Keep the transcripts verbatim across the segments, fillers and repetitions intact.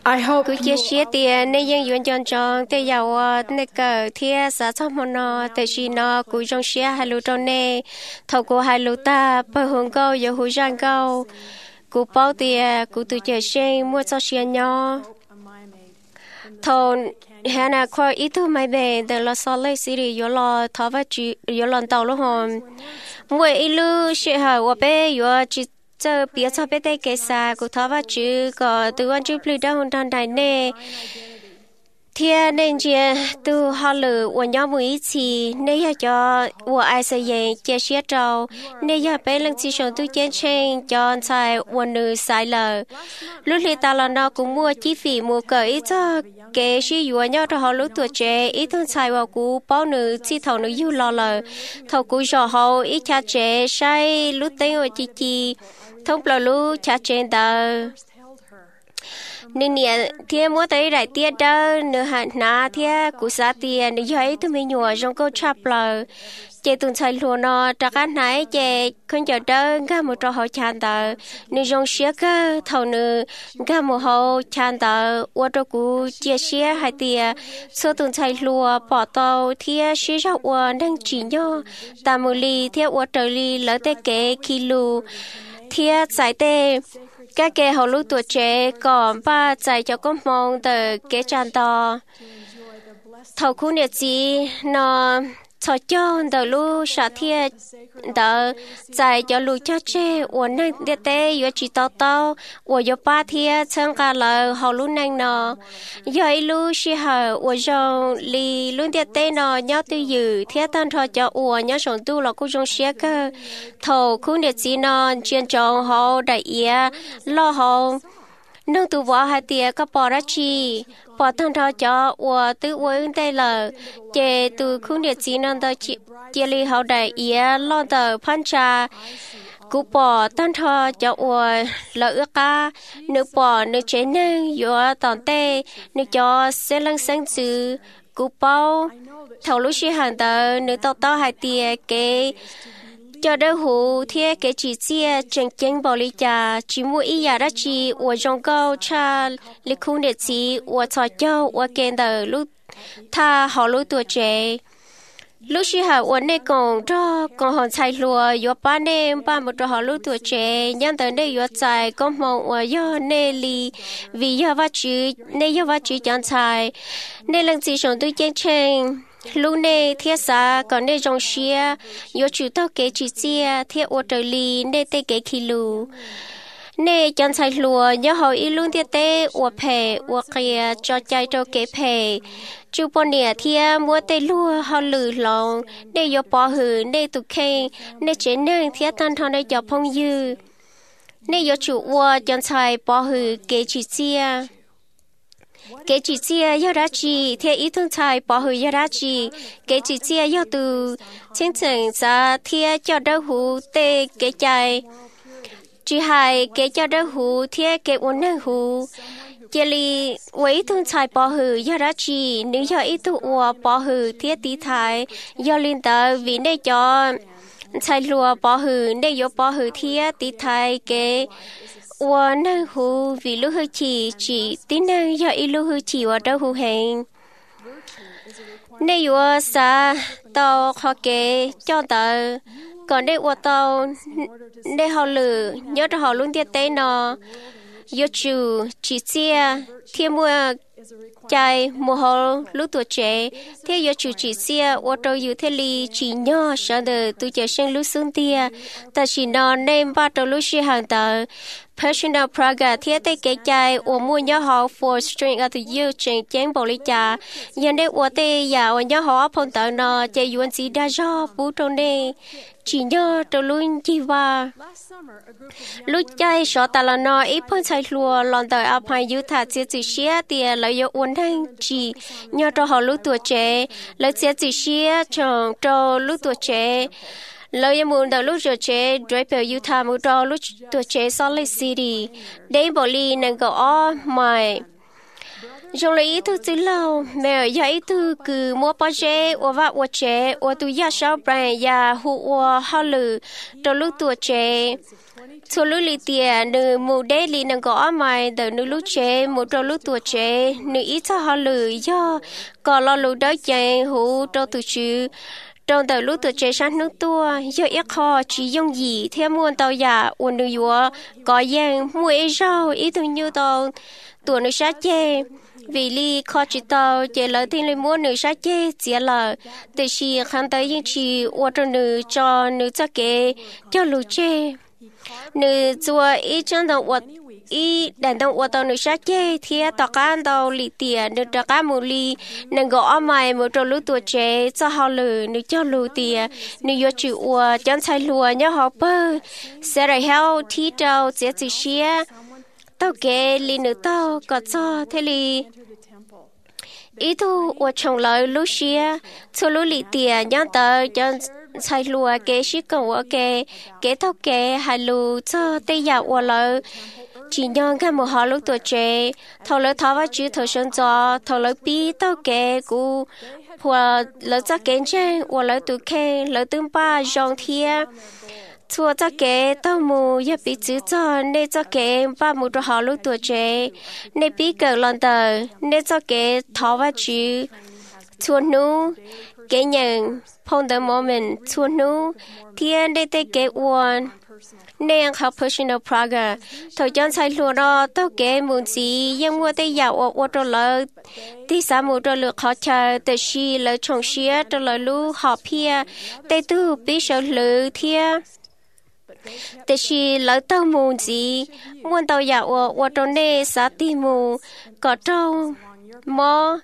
I hope cứ chia sẻ tiền nên dân duyên chọn chọn để giàu nên cờ thiê xã cho món nó để chỉ nó cứ trong sẻ hai lúa trong này thầu của hai lúa ta bơi hướng câu giờ hướng giang câu cứ bao tiền cứ tự chơi sen mua cho sẻ nhỏ thầu hè nào coi ít thôi mấy bé để lo Salt Lake City yo lo tháo vắt chỉ yo lo tàu luôn hồn mua ít lúa sẻ hà và bé yo chỉ giờ biết cho bé cái sao của tháo vắt chỉ có từ anh chụp lấy đâu trong đại nè thiên nên chỉ từ họ lử của nhau mỗi chỉ nên cho của ai sẽ dạy chia sẻ trâu nên giờ bé lần chỉ sống tu chiến tranh cho sai của nữ sai lờ lúc này ta là nó cũng mua chi phí mua cởi cho cái gì của nhau cho họ lúc tuổi trẻ ít hơn sai vào cú bao nữ chỉ thầu nữ yêu lo lờ thầu cú cho họ ít cha trẻ sai lúc tên ở chi chi thông bờ lúc cha trẻ ta nên nè thiên mua tới đại tiết đó nửa hạt ná thiên cú sa tiền nửa giấy tụi mình nhua trong câu chắp lờ chế tuần sai luôn nó trả cái này chế không chờ đơn cái một trò họ chăn tờ nửa trong xía cái thầu nửa cái một họ chăn tờ qua cho cú chia sẻ hai tiền số tuần sai luôn bỏ tàu thiên xí ra qua đang chỉ nhau ta một ly thiên qua trời ly lỡ té kế kilo thiên giải tê các cái hậu lúc tuổi trẻ còn ba dạy cho con mong từ cái tràn to thầu khu nhiệt gì nó cho cho từ lúc sát thiệt từ dạy cho lúc cho trẻ uốn năng địa tế yếu chỉ tao tao uốn yếu ba thiệt chẳng cả là hậu lúc năng nó yếu lúc chỉ hậu uốn trong li lúc địa tế nó nhau từ dự thiệt tan cho cho uốn nhau sống tu là cũng trong xe cơ thầu khu nhiệt gì nó chuyên trọng hậu đại ý lo hậu nông tu võ hai tia có bỏ ra chi bỏ thằng thọ cho và tự uống đây là chế từ khu địa chỉ nông tờ chia li hậu đại ý lo tờ phan trà cú bỏ thằng thọ cho và lỡ ước ca nước bỏ nước chế nâng và tòn tê nước cho xe lăng sáng dư cú bao thầu lúc xí hàng tờ nước tàu tàu hai tia cái cho đỡ hú thế cái chỉ chia chân chân bảo lý cha chỉ mua ý giả đó chỉ ở trong câu cha lịch khung để chỉ ở trò châu ở kênh tờ lúc tha họ lúc tuổi trẻ lúc xí hà ở nơi còn cho còn họ chạy lùa yếu ba đêm ba một trò họ lúc tuổi trẻ nhân tới đây yếu chạy con mong ở do nê li vì do vắt chữ nê do vắt chữ chẳng chạy nê lần gì sống tôi chân chân lúc này thiết xã còn nơi trong xia yếu chủ tao kế chỉ chia thiết ô trời li nơi tây kế kilo nơi chân sai lùa nhớ hỏi ít luôn thiết tê ô phe ô kia cho chạy cho kế phe chú bọn nè thiết mua tê lùa họ lử lòng nơi yếu bỏ hử nơi tụ khen nơi chế nâng thiết tan thon nơi cho phong dư nơi yếu chủ ô chân sai bỏ hử kế chỉ chia cái chỉ chia yêu ra chi thế ý thông thái bảo hư yêu ra chi cái chỉ chia yêu từ chân chân ra thế cho đỡ hú tê cái chạy chỉ hai cái cho đỡ hú thế cái uốn năng hú chỉ li với thông thái bảo hư yêu ra chi nếu yêu ý tu ua bảo hư thế tí thái yêu liên tờ vì đây cho thái lùa bảo hư đây yêu bảo hư thế tí thái cái và năng hú vì lúc hơi chỉ chỉ tin năng do ít lúc hơi chỉ và đâu hú hẹn nếu và sa tàu họ kể cho tờ còn đây và tàu đây họ lử nhớ cho họ luôn tiết tế nó do chủ chỉ chia thêm mua chạy mua họ lúc tuổi trẻ thế do chủ chỉ chia và tàu yêu thế li chỉ nhỏ sợ đời tôi chờ sinh lúc xuống tia ta chỉ nó nên bắt đầu lúc xí hàng tờ personal progress thiết tế kế chạy ở mua nhớ họ for strength of the youth trên chén bảo lý trà nhân đây ở tê giả ở nhớ họ phong tờ nó chạy yuan gì đa do bố trong đây chỉ nhớ từ luôn chi va lúc chạy sợ ta là nó ít phong chạy lùa lon tờ áp hai youth thật sẽ chỉ xé tiền lợi dụng uốn thanh chỉ nhớ cho họ lúc tuổi trẻ lợi sẽ chỉ xé cho cho lúc tuổi trẻ lời muốn đầu lúc trẻ Draper Utah muốn đầu lúc tuổi trẻ Salt Lake City đến bảo lý năng gõ mày trong lấy thứ từ lâu mẹ dạy thứ cứ mua bao chế và vợ và trẻ và tụi gia sáu bạn gia hụ và họ lử đầu lúc tuổi trẻ số lúc lì tiền nữ mù đế lì nàng có mày từ nữ lúc chế một trâu lúc tuổi chế nữ ít cho họ lười do còn lo lúc đó chạy hú trâu từ chứ trong từ lúc tuổi chế sáng nước tua do ít khó chỉ dùng gì theo muôn tàu giả uốn nữ dúa có giang mua ít rau ít thứ như tàu tuổi nữ sát chê vì li khó chỉ tàu chế lợi thiên lên mua nữ sát chê chỉ là từ khi khăn tới những chị uốn trâu nữ cho nữ cho kế cho lù chê nữ chùa ít chân đầu uất ít đàn đầu uất tàu nữ sát chê thì tao can tàu lì tiền nữ tao can mù lì nữ gõ mày một trâu lú tuổi chế cho họ lử nữ cho lù tiền nữ vô chịu uất chân sai lùa nhớ họ bơ sẽ rồi heo thi trâu sẽ chỉ xía tao kể lì nữ tao có cho thế lì ít thu uất chồng lời lú xía cho lú lì tiền nhớ tao chân sai lùa kế sĩ cầu ở kế kế thâu kế hai lù cho tây dạo ở lỡ chỉ nhon cái một họ lúc tuổi trẻ thầu lỡ tháo vào chữ thầu sơn gió thầu lỡ bi tao kế cú hoặc lỡ cho kế trên hoặc lỡ tụ khe lỡ tương ba dòng thia chùa cho kế tao mù ya bị chữ cho nên cho kế ba mù cho họ lúc tuổi trẻ nên bi cờ lần tờ nên cho kế tháo vào chữ chùa nu kế nhận phong the moment chùa nu thiên để tế kế uốn nên học personal progress thời gian sai lúa đó tao kế muốn gì nhưng mua tay giàu ở ở lỡ tí xã mua cho lựa khó chờ từ khi lỡ trồng xía cho lỡ lú học pia tay tu biết sợ lỡ thia từ khi lỡ tao muốn gì muốn tao giàu ở ở trong này xã ti mù có trâu mò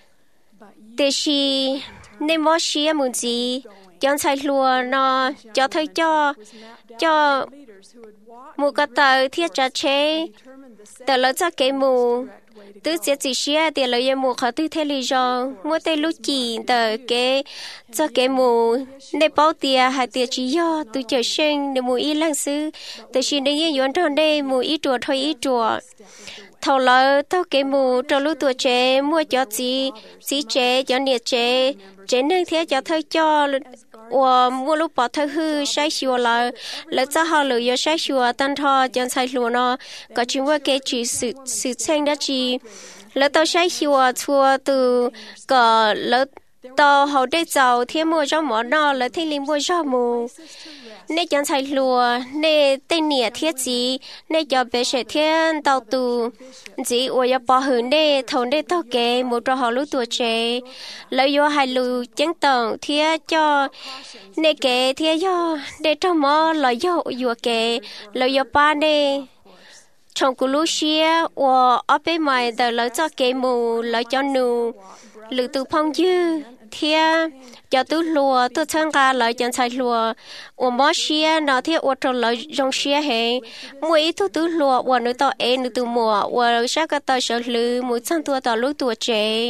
từ khi nên mò xía muốn gì chọn sai lúa nó cho thấy cho cho mù cái tờ thiết trả chế tờ lỡ cho cái mù tứ sẽ chỉ xia tiền lỡ mù khó tư thế lý do mua tay lúc chỉ tờ cái cho cái mù để bao tiền hai tiền chỉ do từ chờ sinh để mù ít lãng sư từ khi đến những yuan tròn đây mù ít chùa thôi ít chùa thầu lỡ tao cái mù trong lúc tuổi trẻ mua cho gì gì chế cho nhiệt chế chế nên thế cho thôi cho我mua lúc bỏ thơ hư sai xua là là cho họ lựa yo sai xua tan thọ chân sai lúa nó có chuyệnว่าcái chỉ sự sự tranh đó chỉ là tao sai xua thua từ có là tao họ để giàu thêm mua cho món nó là thêm linh mua cho mù nên chân sai lúa nên tên nhẹ thiết gì nên cho bé sẽ thiên tao tu chỉ我要bỏ hưởng để thầu để tao kể một trò họ lúc tuổi trẻ lợi yo hai lù chứng tổng thiết cho nên kể thiết yo để cho mò lợi yo yo kể lợi yo ba nè trong cú lú xía我ở bên ngoài đời lợi cho kể mù lợi cho nụ lử từ phong dư thiên cho tôi lùa tôi tham gia lại chân sai lùa我摸xía nó thiết我trồng lại trong xía hệ mỗi thứ tôi lùa我nữ tao em nữ từ mùa我sát cái tao sợ lử mỗi trăm tuổi tao lúc tuổi trẻ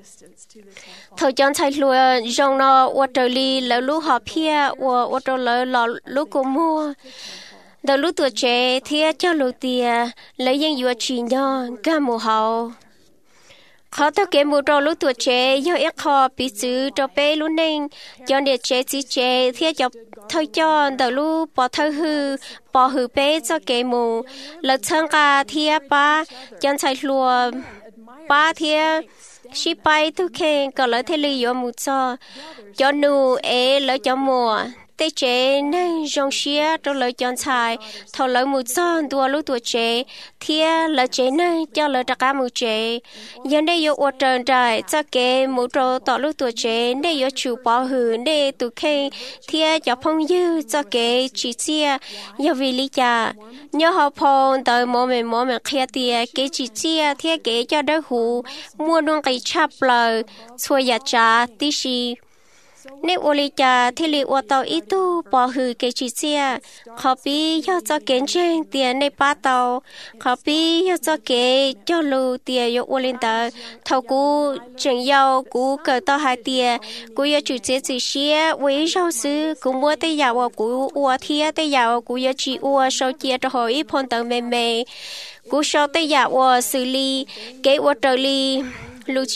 thời gian sai lùa trong nó我trở đi là lúc học pia我我trồng lại là lúc cô mua đầu lúc tuổi trẻ thiết cho lù tiền lấy những vừa chỉ nhau cả mùa hậu khó thao kế một trò lúc tuổi trẻ do ít khó bị xử cho bé luôn nên cho địa trẻ chỉ trẻ thiết cho thôi cho đầu lúc bỏ thôi hư bỏ hư bé cho kế mù lật sang cả thiết ba chân sai lùa ba thiết ship bay thu khen có lỡ thế lý do một cho cho nụ ế lỡ cho mùa tê chế nên trong xía trong lời chọn xài thầu lời một son tua lúc tuổi trẻ thia lời chế nên cho lời đặc cá một chế dân đây yêu ô trần trải cho kế một trò tỏ lúc tuổi trẻ để yêu chủ bảo hử để tụ khen thia cho phong dư cho kế chỉ chia yêu vì lý cha nhớ họ phong tới mô mình mô mình khía tia kế chỉ chia thia kế cho đỡ hủ mua luôn cái chắp lời xua giả trả tí xì nếu ô lý cha thì lý ô tàu ít tu bỏ hư cái chỉ chia khó bí cho cho kiến trên tiền này ba tàu khó bí cho cho kế cho lù tiền yo ô lên tờ thầu cú chừng yêu cú cờ tàu hai tiền cú yo chủ chế chỉ xía với rau sư cú mua tay giàu cú ô thia tay giàu cú yo chỉ ô sau chia cho hỏi phong tờ mềm mềm cú sau tay giàu xử lý cái ô trợ lý lù chỉ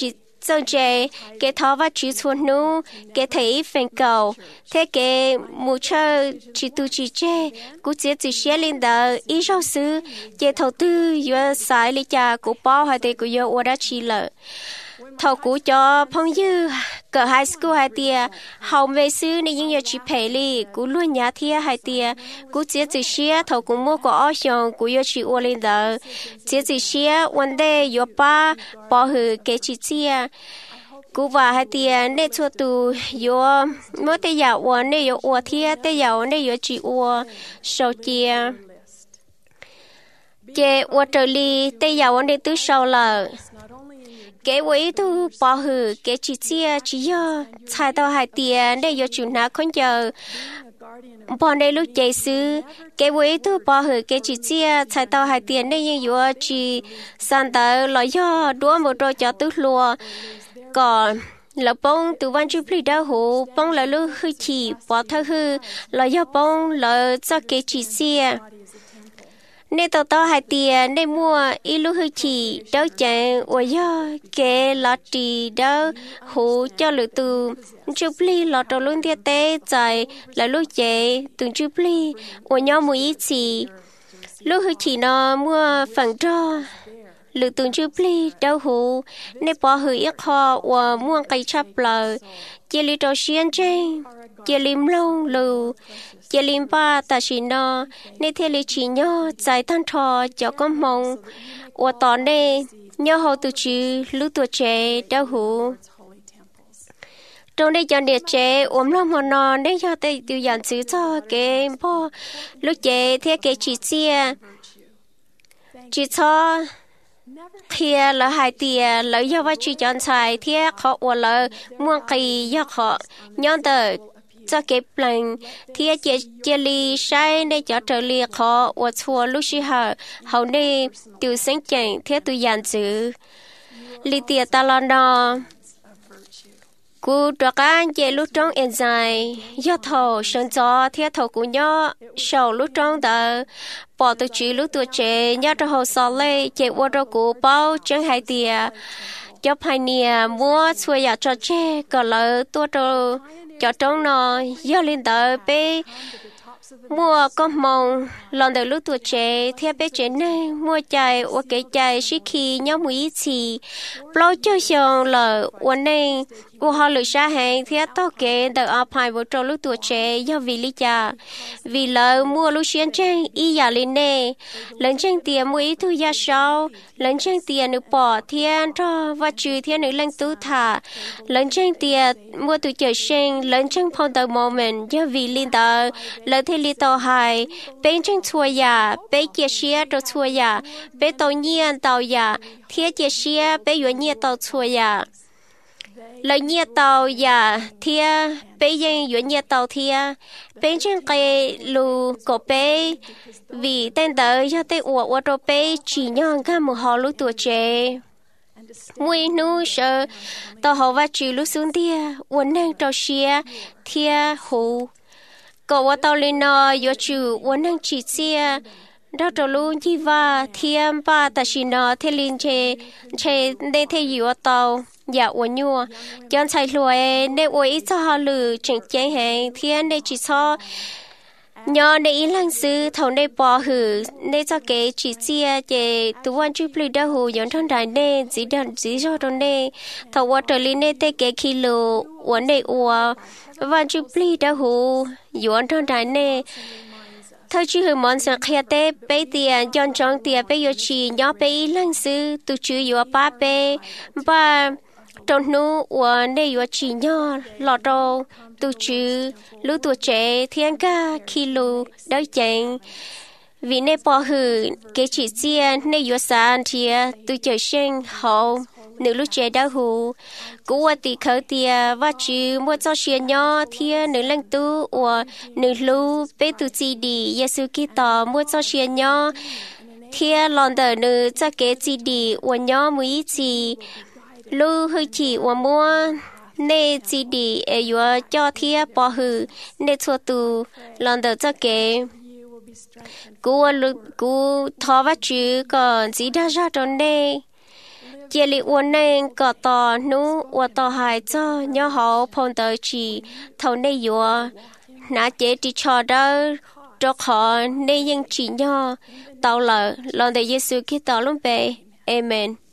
trong chế cái thọ và chữ chuồn nu cái thấy phèn cầu thế cái mù chơi chỉ tu chỉ chế cú chế chỉ xe lên đó ít rau sư cái thầu tư vừa xài lý cha của bao hay thì của vừa ở đó chỉ lợ thầu cú cho phong dư cỡ high school hai tia hậu về sư nên những giờ chỉ phải li cú luôn nhà thia hai tia cú chế chỉ xe thầu cú mua có ở xong cú vừa chỉ ở lên đó chế chỉ xe one day vừa ba bỏ hử cái chỉ chia cú và hai tia nên cho tu vừa mỗi tay giàu one nên vừa ở thia tay giàu nên vừa chỉ ở sau chia chế ở trở li tay giàu nên từ sau là cái quỹ tu bỏ hử cái chỉ chia chỉ do sai tao hai tiền để do chúng nó không chờ bọn đây lúc chạy xứ cái quỹ tu bỏ hử cái chỉ chia sai tao hai tiền để như do chỉ san tao lo do đua một đôi cho tứ lúa còn là bông từ văn chụp lý đau hổ bông là lúc hư chỉ bỏ thơ hư lo do bông là cho cái chỉ chia nên tao tao hai tiền nên mua ít lúc hơi chỉ đâu chẳng ở do cái lót trì đâu hú cho lựa từ chụp ly lót đầu luôn tiệt tế chạy là lúc chạy từng chụp ly ở nhau mua ít chỉ lúc hơi chỉ nó mua phần cho lựa từng chụp ly đâu hú nên bỏ hơi ít họ và mua cây chắp lờ chỉ lý trò xuyên trên chỉ lim lâu lù chỉ lim ba ta chỉ nó nên thế lý chỉ nhớ giải tan thọ cho con mong và tòn đây nhớ hậu tu chữ lúc tuổi trẻ đau hú trong đây chọn địa trẻ ốm lắm mà nó nên cho tay tiêu dọn chữ cho cái po lúc trẻ thế cái chỉ chia chỉ cho thia là hai tia lấy do vai chỉ chọn sai thia họ ở là muôn kỳ do họ nhon tờ cho cái plan thia chế chế li sai để cho trở li họ ở chùa lúc xí họ họ này tiêu sinh chẳng thia tu dàn chữ li tia ta lo nó cú trọ cá chế lúc trong enzyme do thầu sinh cho thia thầu cú nhớ sầu lúc trong tờ bỏ từ chỉ lúc tuổi trẻ nhớ cho hồ sơ lê chế qua cho cú bao chân hai tia cho hai nia mua xuôi nhà cho trẻ còn lỡ tua cho cho trong nó do lên tờ bé mua con mông lần đầu lúc tuổi trẻ theo bé trẻ này mua chai ở cái chai xí khi nhau mũi chỉ bao cho xong làวันnày cô họ lựa xa hàng theo tao kể từ ở phải vào trong lúc tuổi trẻ do vì lý cha vì lỡ mua lúc xuyên trang y giả lên nè lần trang tiền mũi thu gia sau lần trang tiền nữ bỏ thiên cho và trừ thiên nữ lên tú thả lần trang tiền mua từ chợ sinh lần trang phong tờ moment do vì liên tờ lần thế li tàu hai bên trang chua ya bên chia sẻ cho chua ya bên tàu nhiên tàu ya thiết chia sẻ bên yuan nhiên tàu chua ya lời nhiên tàu ya thiết bên dân yuan nhiên tàu thiết bên trang cây lù cổ bên vì tên tờ do tên uo uo đồ bên chỉ nhon cả một họ lúc tuổi trẻ mui nu sợ tàu họ và chịu lúc xuống tia uốn năng tàu xia thiết hú cậu ở tàu lên nó do chủ uốn năng chỉ xia đó trâu luôn chi va thiêm ba ta chỉ nó thế linh chế chế để thế gì ở tàu dạ uốn nhua chọn sai lùi để uốn ít cho họ lử chỉnh chén hàng thiên để chỉ cho nhớ để ý lăng sư thầu để bỏ hử để cho cái chỉ chia để tu văn chụp lưỡi đau hù giống thằng đại để chỉ đàn chỉ cho thằng để thầu qua trở lên để tê cái kilo uốn để uốn văn chụp lưỡi đau hù giống thằng đại để thầu chỉ hử món sáng kia tê bé tiền chọn chọn tiền bé yêu chỉ nhớ bé ý lăng sư tu chữ yêu ba bé ba trong nu uốn để yêu chỉ nhớ lọt đầu tu chữ lúc tuổi trẻ thiên ca kilo đau chén vì nên bỏ hử cái chỉ riêng nên yêu sản thì tu trời sinh hậu nữ lúc trẻ đau hù cú ở tì khởi tìa và chữ mua cho xuyên nhỏ thiên nữ lăng tu và nữ lưu bé tu chi đi Giêsu Kitô mua cho xuyên nhỏ thiên lòn đời nữ cho cái chi đi và nhỏ mũi chi lưu hơi chỉ và mua nè chỉ đi ở chỗ cho thia bỏ hử nè cho tu lần đầu cho cái cú cú thọ vắt chữ còn chỉ đã ra trong đây chia li uốn nên có tò nú uốn tò hại cho nhỏ họ phong tới chỉ thầu này dùa nã chế đi cho đó cho họ nên những chỉ nhỏ tàu lợ lòng để Giêsu Kitô luôn về amen.